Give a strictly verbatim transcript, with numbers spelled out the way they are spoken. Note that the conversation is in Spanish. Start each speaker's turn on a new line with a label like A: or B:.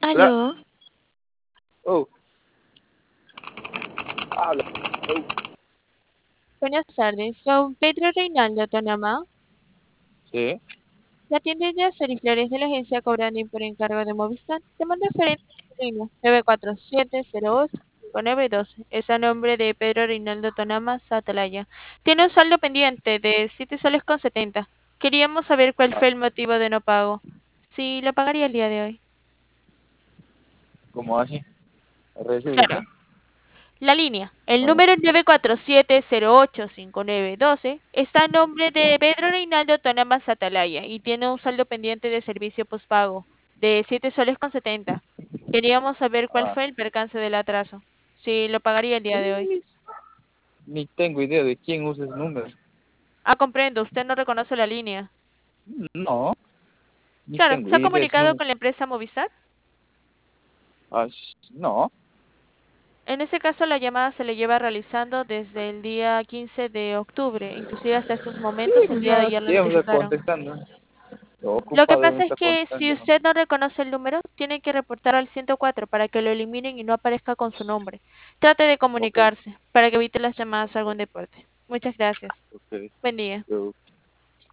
A: Hola.
B: Aló,
A: Oh, habla. Oh,
B: buenas tardes. Soy Pedro Reinaldo Tonamá.
A: sí.
B: La tienda de Asterix Flores de la agencia cobrando por encargo de Movistar. Te mando referente nueve cuatro siete cero ocho cinco nueve dos. Es a nombre de Pedro Reinaldo Tonamá Satalaya. Tiene un saldo pendiente de siete soles con setenta. Queríamos saber cuál
A: Ah,
B: fue el motivo de no pago. Si lo pagaría el día de hoy.
A: ¿cómo así? ¿Recibe
B: Claro.
A: usted?
B: La línea, el
A: Bueno,
B: número nueve cuatro siete cero ocho cinco nueve uno dos, está a nombre de Pedro Reinaldo Tonama Satalaya y tiene un saldo pendiente de servicio postpago de siete soles con setenta. Queríamos saber cuál
A: ah,
B: fue el percance del atraso. Si lo pagaría el día de hoy.
A: ni, ni tengo idea de quién usa ese número.
B: Ah, comprendo, usted no reconoce la línea.
A: No, ni
B: Claro,
A: tengo
B: ¿se ha
A: idea de ese
B: comunicado
A: número.
B: con la empresa Movistar?
A: Ah, sh- no.
B: En ese caso, la llamada se le lleva realizando desde el día quince de octubre, inclusive hasta estos
A: Sí,
B: momentos, el
A: pues
B: día de
A: ya,
B: ayer lo
A: ya me está
B: notificaron.
A: contestando. Lo
B: Lo que
A: ocupado me
B: pasa es
A: está
B: que si
A: contestando, ¿no?
B: usted no reconoce el número, tiene que reportar al ciento cuatro para que lo eliminen y no aparezca con su nombre. Trate de
A: Ok,
B: comunicarse para que evite las llamadas a algún deporte. Muchas gracias.
A: ok.
B: Buen día.
A: Yo